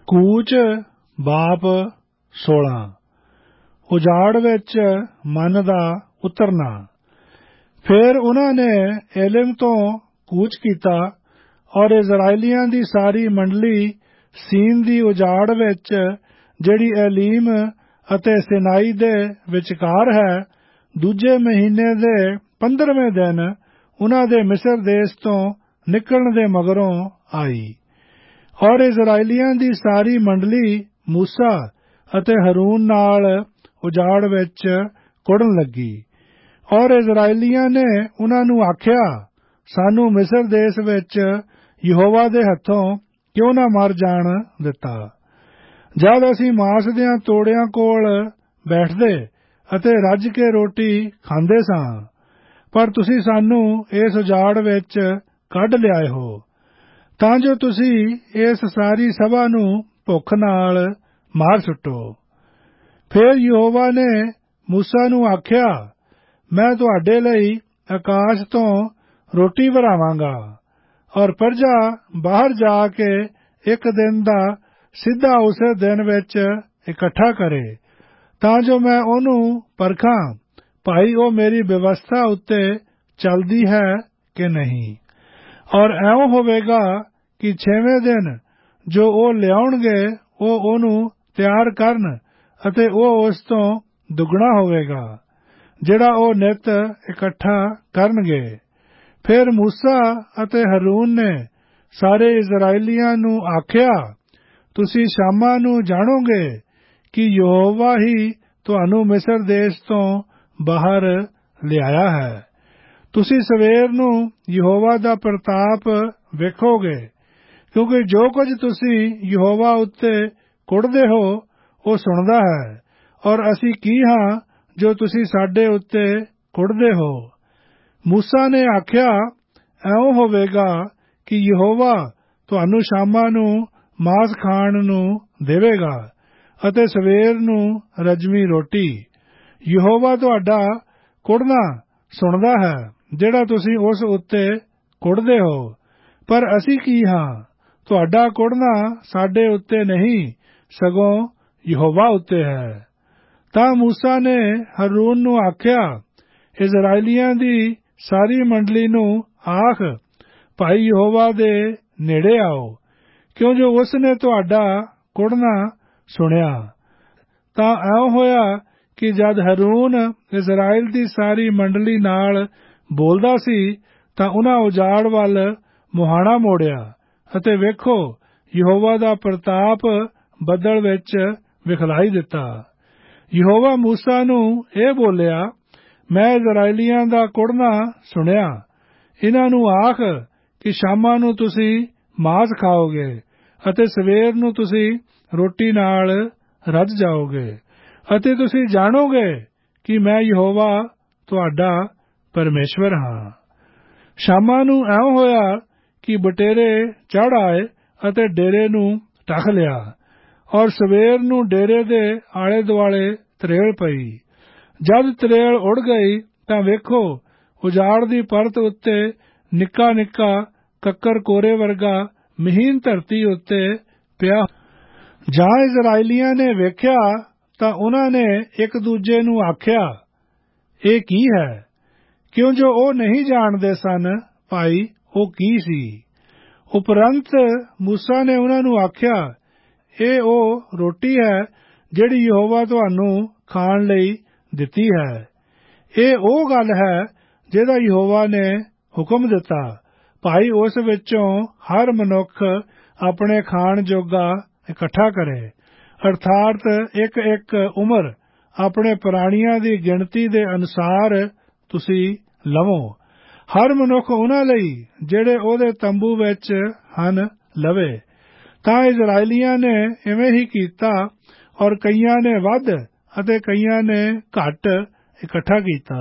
ਕੂਚ ਬਾਪ 16 ਉਜਾੜ ਵਿੱਚ ਮਨ ਦਾ ਉਤਰਨਾ। ਫਿਰ ਉਹਨਾਂ ਨੇ ਏਲਿਮ ਤੋਂ ਕੂਚ ਕੀਤਾ ਔਰ ਇਜ਼ਰਾਈਲੀਆਂ ਦੀ ਸਾਰੀ ਮੰਡਲੀ ਸੀਨ ਦੀ ਉਜਾੜ ਵਿੱਚ ਜਿਹੜੀ ਏਲੀਮ ਅਤੇ ਸਿਨਾਈ ਦੇ ਵਿਚਕਾਰ ਹੈ ਦੂਜੇ ਮਹੀਨੇ ਦੇ 15ਵੇਂ ਦਿਨ ਉਹਨਾਂ ਦੇ ਮਿਸਰ ਦੇਸ਼ ਤੋਂ ਨਿਕਲਣ ਦੇ ਮਗਰੋਂ ਆਈ। ਔਰ ਇਜ਼ਰਾਈਲੀਆਂ ਦੀ ਸਾਰੀ ਮੰਡਲੀ ਮੂਸਾ ਅਤੇ ਹरून ਨਾਲ ਉਜਾੜ ਵਿੱਚ ਕੁੜਨ ਲੱਗੀ। ਔਰ ਇਜ਼ਰਾਈਲੀਆਂ ਨੇ ਉਹਨਾਂ ਨੂੰ ਆਖਿਆ, ਸਾਨੂੰ ਮਿਸਰ ਦੇਸ਼ ਵਿੱਚ ਯਹੋਵਾ ਦੇ ਹੱਥੋਂ ਕਿਉਂ ਨਾ ਮਰ ਜਾਣ ਦਿੱਤਾ। ਜਦ ਅਸੀਂ ਮਾਂਸ ਦਿਆਂ ਤੋੜਿਆਂ ਕੋਲ ਬੈਠਦੇ ਅਤੇ ਰੱਜ ਕੇ ਰੋਟੀ ਖਾਂਦੇ ਸਾਂ, ਪਰ ਤੁਸੀਂ ਸਾਨੂੰ ਇਸ ਉਜਾੜ ਵਿੱਚ ਕੱਢ ਲਿਆਏ ਹੋ ਤਾਂ ਜੋ ਤੁਸੀਂ ਇਸ ਸਾਰੀ ਸਭਾ ਨੂੰ ਭੁੱਖ ਨਾਲ ਮਾਰ ਸੁੱਟੋ। ਫਿਰ ਯਹੋਵਾ ਨੇ ਮੂਸਾ ਨੂੰ ਆਖਿਆ, ਮੈਂ ਤੁਹਾਡੇ ਲਈ ਆਕਾਸ਼ ਤੋਂ ਰੋਟੀ ਵਰ੍ਹਾਵਾਂਗਾ ਔਰ ਪ੍ਰਜਾ ਬਾਹਰ ਜਾ ਕੇ ਇੱਕ ਦਿਨ ਦਾ ਸਿੱਧਾ ਉਸੇ ਦਿਨ ਵਿੱਚ ਇਕੱਠਾ ਕਰੇ ਤਾਂ ਜੋ ਮੈਂ ਉਹਨੂੰ ਪਰਖਾਂ ਭਾਈ ਉਹ ਮੇਰੀ ਵਿਵਸਥਾ ਉੱਤੇ ਚੱਲਦੀ ਹੈ ਕਿ ਨਹੀਂ। ਔਰ ਇਉਂ ਹੋਵੇਗਾ ਕਿ 6ਵੇਂ ਦਿਨ ਜੋ ਉਹ ਲਿਆਉਣਗੇ ਉਹ ਉਹਨੂੰ ਤਿਆਰ ਕਰਨ ਅਤੇ ਉਹ ਉਸ ਤੋਂ ਦੁੱਗਣਾ ਹੋਵੇਗਾ ਜਿਹੜਾ ਉਹ ਨਿੱਤ ਇਕੱਠਾ ਕਰਨਗੇ। ਫਿਰ ਮੂਸਾ ਅਤੇ ਹरून ਨੇ ਸਾਰੇ ਇਜ਼ਰਾਈਲੀਆਂ ਨੂੰ ਆਖਿਆ, ਤੁਸੀਂ ਸ਼ਾਮਾਂ ਨੂੰ ਜਾਣੋਗੇ ਕਿ ਯਹੋਵਾ ਹੀ ਤੁਹਾਨੂੰ ਮਿਸਰ ਦੇਸ਼ ਤੋਂ ਬਾਹਰ ਲਿਆਇਆ ਹੈ। ਤੁਸੀਂ ਸਵੇਰ ਨੂੰ ਯਹੋਵਾ ਦਾ ਪ੍ਰਤਾਪ ਵੇਖੋਗੇ ਕਿਉਂਕਿ ਜੋ ਕੁਝ ਤੁਸੀਂ ਯਹੋਵਾ ਉੱਤੇ ਕੁੱਟਦੇ ਹੋ ਉਹ ਸੁਣਦਾ ਹੈ ਔਰ ਅਸੀਂ ਕੀ ਹਾਂ ਜੋ ਤੁਸੀਂ ਸਾਡੇ ਉੱਤੇ ਕੁੱਟਦੇ ਹੋ। ਮੂਸਾ ਨੇ ਆਖਿਆ, ਇਉਂ ਹੋਵੇਗਾ ਕਿ ਯਹੋਵਾ ਤੁਹਾਨੂੰ ਸ਼ਾਮਾਂ ਨੂੰ ਮਾਂਸ ਖਾਣ ਨੂੰ ਦੇਵੇਗਾ ਅਤੇ ਸਵੇਰ ਨੂੰ ਰਜਵੀਂ ਰੋਟੀ। ਯਹੋਵਾ ਤੁਹਾਡਾ ਕੁੱਟਣਾ ਸੁਣਦਾ ਹੈ ਜਿਹੜਾ ਤੁਸੀਂ ਉਸ ਉੱਤੇ ਕੁੱਟਦੇ ਹੋ, ਪਰ ਅਸੀਂ ਕੀ ਹਾਂ, ਤੁਹਾਡਾ ਕੁੱਟਣਾ ਸਾਡੇ ਉੱਤੇ ਨਹੀਂ ਸਗੋਂ ਯਹੋਵਾ ਉੱਤੇ ਹੈ। ਤਾਂ ਮੂਸਾ ਨੇ ਹरून ਨੂੰ ਆਖਿਆ, ਇਜ਼ਰਾਈਲੀਆਂ ਦੀ ਸਾਰੀ ਮੰਡਲੀ ਨੂੰ ਆਖ, ਭਾਈ ਯਹੋਵਾ ਦੇ ਨੇੜੇ ਆਓ ਕਿਉਂ ਜੋ ਉਸ ਨੇ ਤੁਹਾਡਾ ਕੁੱਟਣਾ ਸੁਣਿਆ। ਤਾਂ ਇਉਂ ਹੋਇਆ ਕਿ ਜਦ ਹरून ਇਜ਼ਰਾਈਲ ਦੀ ਸਾਰੀ ਮੰਡਲੀ ਨਾਲ ਬੋਲਦਾ ਸੀ ਤਾਂ ਉਹਨਾਂ ਉਜਾੜ ਵੱਲ ਮੁਹਾਣਾ ਮੋੜਿਆ ਅਤੇ ਵੇਖੋ ਯਹੋਵਾ ਦਾ ਪ੍ਰਤਾਪ ਬੱਦਲ ਵਿੱਚ ਵਿਖਲਾਈ ਦਿੱਤਾ। ਯਹੋਵਾ ਮੂਸਾ ਨੂੰ ਇਹ ਬੋਲਿਆ, ਮੈਂ ਇਜ਼ਰਾਈਲੀਆਂ ਦਾ ਕੁੱਟਣਾ ਸੁਣਿਆ। ਇਹਨਾਂ ਨੂੰ ਆਖ ਕਿ ਸ਼ਾਮਾਂ ਨੂੰ ਤੁਸੀਂ ਮਾਂਸ ਖਾਓਗੇ ਅਤੇ ਸਵੇਰ ਨੂੰ ਤੁਸੀਂ ਰੋਟੀ ਨਾਲ ਰੱਜ ਜਾਓਗੇ ਅਤੇ ਤੁਸੀਂ ਜਾਣੋਗੇ ਕਿ ਮੈਂ ਯਹੋਵਾ ਤੁਹਾਡਾ ਪਰਮੇਸ਼ਵਰ ਹਾਂ। ਸ਼ਾਮਾਂ ਨੂੰ ਇਉਂ ਹੋਇਆ ਕਿ ਬਟੇਰੇ ਚੜ੍ਹ ਆਏ ਅਤੇ ਡੇਰੇ ਨੂੰ ਢੱਕ ਲਿਆ ਔਰ ਸਵੇਰ ਨੂੰ ਡੇਰੇ ਦੇ ਆਲੇ ਦੁਆਲੇ ਤਰੇਲ ਪਈ। ਜਦ ਤਰੇਲ ਉੱਡ ਗਈ ਤਾਂ ਵੇਖੋ ਉਜਾੜ ਦੀ ਪਰਤ ਉੱਤੇ ਨਿੱਕਾ ਨਿੱਕਾ ਕੱਕਰ ਕੋਰੇ ਵਰਗਾ ਮਹੀਨ ਧਰਤੀ ਉੱਤੇ ਪਿਆ। ਜਾਂ ਇਜ਼ਰਾਈਲੀਆਂ ਨੇ ਵੇਖਿਆ ਤਾਂ ਉਹਨਾਂ ਨੇ ਇੱਕ ਦੂਜੇ ਨੂੰ ਆਖਿਆ, ਇਹ ਕੀ ਹੈ, ਕਿਉਂ ਜੋ ਉਹ ਨਹੀਂ ਜਾਣਦੇ ਸਨ ਭਾਈ ਉਹ ਕੀ ਸੀ। ਉਪਰੰਤ ਮੂਸਾ ਨੇ ਉਹਨਾਂ ਨੂੰ ਆਖਿਆ, ਇਹ ਉਹ ਰੋਟੀ ਹੈ ਜਿਹੜੀ ਯਹੋਵਾ ਤੁਹਾਨੂੰ ਖਾਣ ਲਈ ਦਿੱਤੀ ਹੈ। ਇਹ ਉਹ ਗੱਲ ਹੈ ਜਿਹਦਾ ਯਹੋਵਾ ਨੇ ਹੁਕਮ ਦਿੱਤਾ, ਭਾਈ ਉਸ ਵਿੱਚੋਂ ਹਰ ਮਨੁੱਖ ਆਪਣੇ ਖਾਣ ਜੋਗਾ ਇਕੱਠਾ ਕਰੇ, ਅਰਥਾਤ ਇੱਕ ਇੱਕ ਉਮਰ ਆਪਣੇ ਪ੍ਰਾਣੀਆਂ ਦੀ ਗਿਣਤੀ ਦੇ ਅਨੁਸਾਰ ਤੁਸੀਂ ਲਵੋ। ਹਰ ਮਨੁੱਖ ਉਹਨਾਂ ਲਈ ਜਿਹੜੇ ਉਹਦੇ ਤੰਬੂ ਵਿੱਚ ਹਨ ਲਵੇ। ਤਾਂ ਇਜ਼ਰਾਈਲੀਆਂ ਨੇ ਇਵੇਂ ਹੀ ਕੀਤਾ ਔਰ ਕਈਆਂ ਨੇ ਵੱਧ ਅਤੇ ਕਈਆਂ ਨੇ ਘੱਟ ਇਕੱਠਾ ਕੀਤਾ।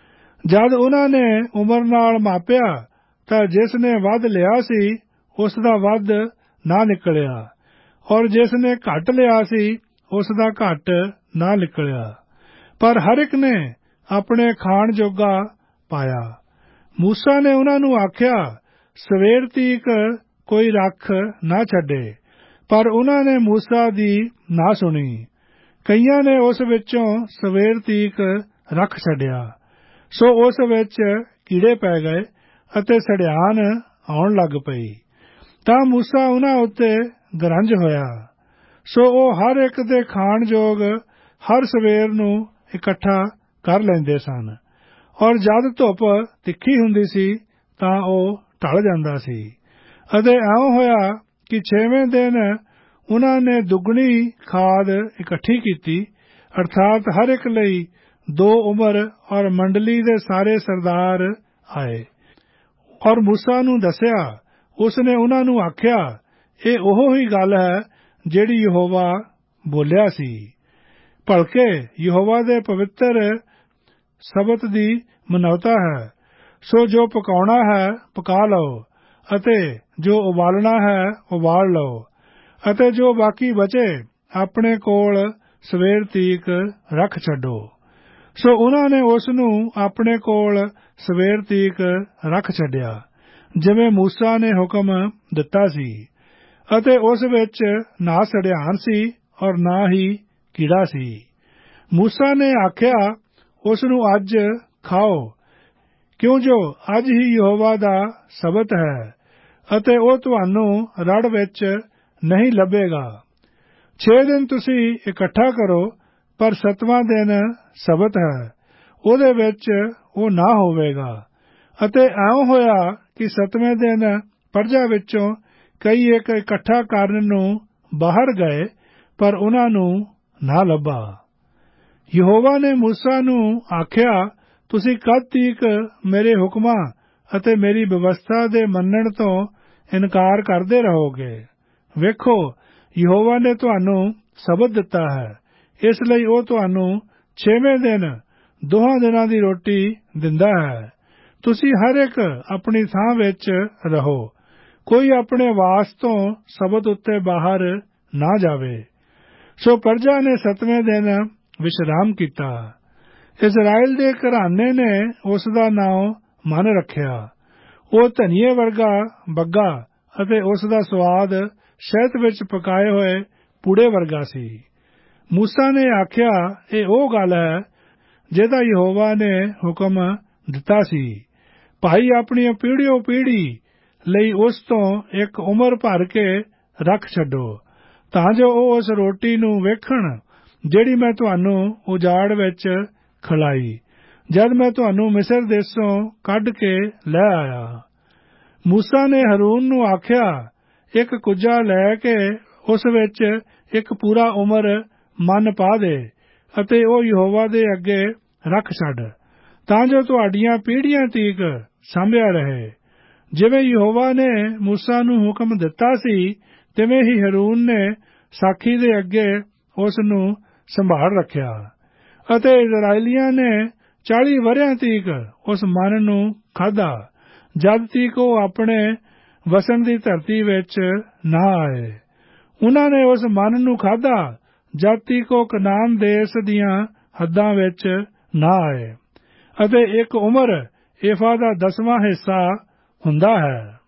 ਜਦ ਉਹਨਾਂ ਨੇ ਉਮਰ ਨਾਲ ਮਾਪਿਆ ਤਾਂ ਜਿਸ ਨੇ ਵੱਧ ਲਿਆ ਸੀ ਉਸ ਦਾ ਵੱਧ ਨਾ ਨਿਕਲਿਆ ਔਰ ਜਿਸ ਨੇ ਘੱਟ ਲਿਆ ਸੀ ਉਸ ਦਾ ਘੱਟ ਨਾ ਨਿਕਲਿਆ, ਪਰ ਹਰ ਇੱਕ ਨੇ ਆਪਣੇ ਖਾਣ ਜੋਗਾ ਪਾਇਆ। ਮੂਸਾ ਨੇ ਉਹਨਾਂ ਨੂੰ ਆਖਿਆ, ਸਵੇਰ ਤੀਕ ਕੋਈ ਰੱਖ ਨਾ ਛੱਡੇ, ਪਰ ਉਹਨਾਂ ਨੇ ਮੂਸਾ ਦੀ ਨਾ ਸੁਣੀ। ਕਈਆਂ ਨੇ ਉਸ ਵਿੱਚੋਂ ਸਵੇਰ ਤੀਕ ਰੱਖ ਛੱਡਿਆ, ਸੋ ਉਸ ਵਿੱਚ ਕੀੜੇ ਪੈ ਗਏ ਅਤੇ ਸੜਿਆਨ ਆਉਣ ਲੱਗ ਪਈ। ਤਾਂ ਮੂਸਾ ਉਹਨਾਂ ਉੱਤੇ ਗਰੰਜ ਹੋਇਆ, ਸੋ ਉਹ ਹਰ ਇੱਕ ਦੇ ਖਾਣ ਯੋਗ ਹਰ ਸਵੇਰ ਨੂੰ ਇਕੱਠਾ ਕਰ ਲੈਂਦੇ ਸਨ, ਔਰ ਜਦ ਧੁੱਪ ਤਿੱਖੀ ਹੁੰਦੀ ਸੀ ਤਾਂ ਉਹ ਢਲ ਜਾਂਦਾ ਸੀ। ਅਤੇ ਇਉਂ ਹੋਇਆ ਕਿ 6ਵੇਂ ਦਿਨ ਉਹਨਾਂ ਨੇ ਦੁੱਗਣੀ ਖਾਦ ਇਕੱਠੀ ਕੀਤੀ, ਅਰਥਾਤ ਹਰ ਇੱਕ ਲਈ 2 ਉਮਰ, ਔਰ ਮੰਡਲੀ ਦੇ ਸਾਰੇ ਸਰਦਾਰ ਆਏ ਔਰ ਮੂਸਾ ਨੂੰ ਦੱਸਿਆ। ਉਸ ਨੇ ਉਹਨਾਂ ਨੂੰ ਆਖਿਆ, ਇਹ ਉਹੋ ਹੀ ਗੱਲ ਹੈ ਜਿਹੜੀ ਯਹੋਵਾ ਬੋਲਿਆ ਸੀ। ਭਲਕੇ ਯਹੋਵਾ ਦੇ ਪਵਿੱਤਰ ਸਬਤ ਦੀ ਮਨੌਤਾ ਹੈ, ਸੋ ਜੋ ਪਕਾਉਣਾ ਹੈ ਪਕਾ ਲਓ, ਅਤੇ ਜੋ ਉਬਾਲਣਾ ਹੈ ਉਬਾਲ ਲਓ, ਅਤੇ ਜੋ ਬਾਕੀ ਬਚੇ ਆਪਣੇ ਕੋਲ ਸਵੇਰ ਤੀਕ ਰੱਖ ਛੱਡੋ। ਸੋ ਉਹਨਾਂ ਨੇ ਉਸ ਨੂੰ ਆਪਣੇ ਕੋਲ ਸਵੇਰ ਤੀਕ ਰੱਖ ਛੱਡਿਆ, ਜਿਵੇਂ ਮੂਸਾ ਨੇ ਹੁਕਮ ਦਿੱਤਾ ਸੀ, ਅਤੇ ਉਸ ਵਿੱਚ ਨਾ ਸੜਿਆਨ ਸੀ ਔਰ ਨਾ ਹੀ ਕੀੜਾ ਸੀ। ਮੂਸਾ ਨੇ ਆਖਿਆ, ਉਸ ਨੂੰ ਅੱਜ ਖਾਓ, ਕਿਉਂ ਜੋ ਅੱਜ ਹੀ ਯਹੋਵਾ ਦਾ ਸਬਤ ਹੈ, ਅਤੇ ਉਹ ਤੁਹਾਨੂੰ ਰੜ ਵਿੱਚ ਨਹੀਂ ਲੱਭੇਗਾ। 6 ਦਿਨ ਤੁਸੀਂ ਇਕੱਠਾ ਕਰੋ, ਪਰ 7ਵਾਂ ਦਿਨ ਸਬਤ ਹੈ, ਉਹਦੇ ਵਿੱਚ ਉਹ ਨਾ ਹੋਵੇਗਾ। ਅਤੇ ਇਉਂ ਹੋਇਆ ਕਿ 7ਵੇਂ ਦਿਨ ਪ੍ਰਜਾ ਵਿੱਚੋਂ ਕਈ ਇੱਕ ਇਕੱਠਾ ਕਰਨ ਨੂੰ ਬਾਹਰ ਗਏ, ਪਰ ਉਹਨਾਂ ਨੂੰ ਨਾ ਲੱਭਾ। ਯਹੋਵਾ ਨੇ ਮੂਸਾ ਨੂੰ ਆਖਿਆ, ਤੁਸੀਂ ਕਦ ਤੀਕ ਮੇਰੇ ਹੁਕਮਾਂ ਅਤੇ ਮੇਰੀ ਵਿਵਸਥਾ ਦੇ ਮੰਨਣ ਤੋਂ ਇਨਕਾਰ ਕਰਦੇ ਰਹੋਗੇ? ਵੇਖੋ, ਯਹੋਵਾ ਨੇ ਤੁਹਾਨੂੰ ਸਬਤ ਦਿੱਤਾ ਹੈ, ਇਸ ਲਈ ਉਹ ਤੁਹਾਨੂੰ 6ਵੇਂ ਦਿਨ 2 ਦਿਨਾਂ ਦੀ ਰੋਟੀ ਦਿੰਦਾ ਹੈ। ਤੁਸੀਂ ਹਰ ਇੱਕ ਆਪਣੀ ਥਾਂ ਵਿੱਚ ਰਹੋ, ਕੋਈ ਆਪਣੇ ਵਾਸ ਤੋਂ ਸਬਤ ਉੱਤੇ ਬਾਹਰ ਨਾ ਜਾਵੇ। ਸੋ ਪ੍ਰਜਾ ਨੇ 7ਵੇਂ ਦਿਨ ਵਿਸ਼ਰਾਮ ਕੀਤਾ। ਇਸਰਾਏਲ ਦੇ ਘਰਾਨੇ ਨੇ ਉਸ ਦਾ ਨਾਮ ਮਨ ਰੱਖਿਆ। ਉਹ ਧਨੀਏ ਵਰਗਾ ਬੱਗਾ ਅਤੇ ਉਸ ਦਾ ਸਵਾਦ ਸ਼ਹਿਦ ਵਿੱਚ ਪਕਾਏ ਹੋਏ ਪੂੜੇ ਵਰਗਾ ਸੀ। ਮੂਸਾ ਨੇ ਆਖਿਆ, ਇਹ ਉਹ ਗੱਲ ਹੈ ਜਿਹਦਾ ਯਹੋਵਾ ਨੇ ਹੁਕਮ ਦਿੱਤਾ ਸੀ, ਭਾਈ ਆਪਣੀ ਪੀੜ੍ਹੀਓਂ ਪੀੜ੍ਹੀ ਲਈ ਉਸ ਤੋਂ ਇੱਕ ਉਮਰ ਭਰ ਕੇ ਰੱਖ ਛੱਡੋ, ਤਾਂ ਜੋ ਉਹ ਉਸ ਰੋਟੀ ਨੂੰ ਵੇਖਣ ਜਿਹੜੀ ਮੈਂ ਤੁਹਾਨੂੰ ਉਜਾੜ ਵਿੱਚ ਖਿਲਾਈ, ਜਦ ਮੈਂ ਤੁਹਾਨੂੰ ਮਿਸਰ ਦੇਸ਼ੋਂ ਕੱਢ ਕੇ ਲੈ ਆਇਆ। ਮੂਸਾ ਨੇ ਹਰੂਨ ਨੂੰ ਆਖਿਆ, ਇੱਕ ਕੁੱਜਾ ਲੈ ਕੇ ਉਸ ਵਿੱਚ ਇੱਕ ਪੂਰਾ ਉਮਰ ਮਨ ਪਾ ਦੇ, ਅਤੇ ਉਹ ਯਹੋਵਾ ਦੇ ਅੱਗੇ ਰੱਖ ਛੱਡ, ਤਾਂ ਜੋ ਤੁਹਾਡੀਆਂ ਪੀੜ੍ਹੀਆਂ ਤੀਕ ਸਾਂਭਿਆ ਰਹੇ। ਜਿਵੇਂ ਯਹੋਵਾ ਨੇ ਮੂਸਾ ਨੂੰ ਹੁਕਮ ਦਿੱਤਾ ਸੀ, ਤਿਵੇਂ ਹੀ ਹਰੂਨ ਨੇ ਸਾਖੀ ਦੇ ਅੱਗੇ ਉਸ ਨੂੰ ਸੰਭਾਲ ਰੱਖਿਆ। ਅਤੇ ਇਸਰਾਏਲੀਆਂ ਨੇ 40 ਵਰ੍ਹਿਆਂ ਤੀਕ ਉਸ ਮਨ ਨੂੰ ਖਾਧਾ, ਜਦ ਤੀਕ ਉਹ ਆਪਣੇ ਵਸਣ ਦੀ ਧਰਤੀ ਵਿੱਚ ਨਾ ਆਏ। ਉਹਨਾਂ ਨੇ ਉਸ ਮਨ ਨੂੰ ਖਾਧਾ ਜਦ ਤੀਕ ਉਹ ਕਨਾਨ ਦੇਸ਼ ਦੀਆਂ ਹੱਦਾਂ ਵਿੱਚ ਨਾ ਆਏ। ਅਤੇ ਇੱਕ ਉਮਰ ਏਫਾ ਦਾ 10ਵਾਂ ਹਿੱਸਾ ਹੁੰਦਾ ਹੈ।